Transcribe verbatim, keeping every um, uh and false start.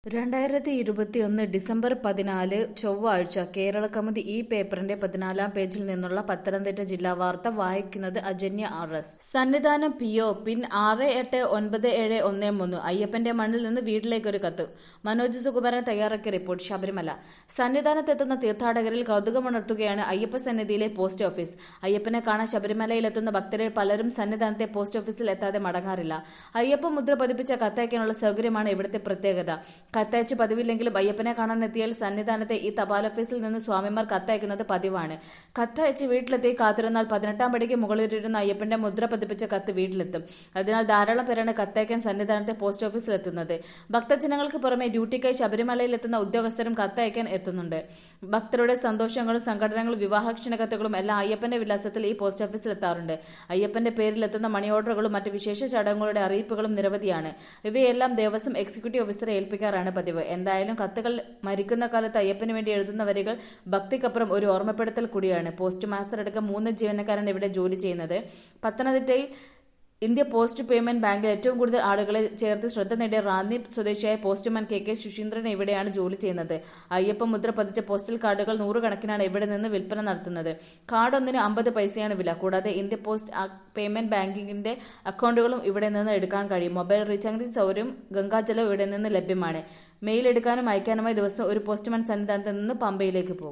രണ്ടായിരത്തി ഇരുപത്തിയൊന്ന് ഡിസംബർ പതിനാല് ചൊവ്വാഴ്ച കേരളകൗമുദി ഈ പേപ്പറിന്റെ പതിനാലാം പേജിൽ നിന്നുള്ള പത്തനംതിട്ട ജില്ലാ വാർത്ത വായിക്കുന്നത് Ajanya R S. Sannidhanam P O pin ആറ് എട്ട് ഒൻപത് ഏഴ് ഒന്ന് മൂന്ന്. അയ്യപ്പന്റെ മണ്ണിൽ നിന്ന് വീട്ടിലേക്കൊരു കത്ത്. മനോജ് സുകുമാരൻ തയ്യാറാക്കിയ റിപ്പോർട്ട്. ശബരിമല സന്നിധാനത്തെത്തുന്ന തീർത്ഥാടകരിൽ കൗതുകമുണർത്തുകയാണ് അയ്യപ്പ സന്നിധിയിലെ പോസ്റ്റ് ഓഫീസ്. അയ്യപ്പനെ കാണാൻ ശബരിമലയിലെത്തുന്ന ഭക്തരിൽ പലരും സന്നിധാനത്തെ പോസ്റ്റ് ഓഫീസിൽ എത്താതെ മടങ്ങാറില്ല. അയ്യപ്പ മുദ്ര പതിപ്പിച്ച കത്തയക്കാനുള്ള സൗകര്യമാണ് ഇവിടുത്തെ പ്രത്യേകത. കത്തയച്ച് പതിവില്ലെങ്കിലും അയ്യപ്പനെ കാണാനെത്തിയാൽ സന്നിധാനത്തെ ഈ തപാൽ ഓഫീസിൽ നിന്ന് സ്വാമിമാർ കത്തയക്കുന്നത് പതിവാണ്. കത്തയച്ച് വീട്ടിലെത്തി കാത്തിരുന്നാൽ പതിനെട്ടാം പടിക്ക് മുകളിലിരുന്ന അയ്യപ്പന്റെ മുദ്ര പതിപ്പിച്ച കത്ത് വീട്ടിലെത്തും. അതിനാൽ ധാരാളം പേരാണ് കത്തയക്കാൻ സന്നിധാനത്തെ പോസ്റ്റ് ഓഫീസിലെത്തുന്നത്. ഭക്തജനങ്ങൾക്ക് പുറമെ ഡ്യൂട്ടിക്കായി ശബരിമലയിലെത്തുന്ന ഉദ്യോഗസ്ഥരും കത്തയക്കാൻ എത്തുന്നുണ്ട്. ഭക്തരുടെ സന്തോഷങ്ങളും സംഘടനകളും വിവാഹ ക്ഷണക്കത്തുകളും എല്ലാം അയ്യപ്പന്റെ വിലാസത്തിൽ ഈ പോസ്റ്റ് ഓഫീസിൽ എത്താറുണ്ട്. അയ്യപ്പന്റെ പേരിൽ എത്തുന്ന മണി ഓർഡറുകളും മറ്റ് വിശേഷ ചടങ്ങുകളുടെ അറിയിപ്പുകളും നിരവധിയാണ്. ഇവയെല്ലാം ദേവസ്വം എക്സിക്യൂട്ടീവ് ഓഫീസറെ ഏൽപ്പിക്കാറാണ് പതിവ്. എന്തായാലും കത്തുകൾ മരിക്കുന്ന കാലത്ത് അയ്യപ്പന് വേണ്ടി എഴുതുന്ന വരികൾ ഭക്തിക്കപ്പുറം ഒരു ഓർമ്മപ്പെടുത്തൽ കൂടിയാണ്. പോസ്റ്റ് മാസ്റ്റർ അടക്കം മൂന്ന് ജീവനക്കാരാണ് ഇവിടെ ജോലി ചെയ്യുന്നത്. പത്തനംതിട്ടയിൽ ഇന്ത്യ പോസ്റ്റ് പേയ്മെന്റ് ബാങ്കിൽ ഏറ്റവും കൂടുതൽ ആളുകളെ ചേർത്ത് ശ്രദ്ധ നേടിയ റാന്നി സ്വദേശിയായ പോസ്റ്റ്മാൻ കെ കെ സുശീന്ദ്രൻ ഇവിടെയാണ് ജോലി ചെയ്യുന്നത്. അയ്യപ്പ മുദ്ര പതിച്ച പോസ്റ്റൽ കാർഡുകൾ നൂറുകണക്കിനാണ് ഇവിടെ നിന്ന് വിൽപ്പന നടത്തുന്നത്. കാർഡ് ഒന്നിന് അമ്പത് പൈസയാണ് വില. കൂടാതെ ഇന്ത്യ പോസ്റ്റ് പേയ്മെന്റ് ബാങ്കിന്റെ അക്കൗണ്ടുകളും ഇവിടെ നിന്ന് എടുക്കാൻ കഴിയും. മൊബൈൽ റീചാർജ് സൗകര്യം ഗംഗാജലം ഇവിടെ നിന്ന് ലഭ്യമാണ്. മെയിൽ എടുക്കാനും അയക്കാനുമായി ദിവസം ഒരു പോസ്റ്റ്മാൻ സന്നിധാനത്ത് നിന്ന് പമ്പയിലേക്ക് പോകും.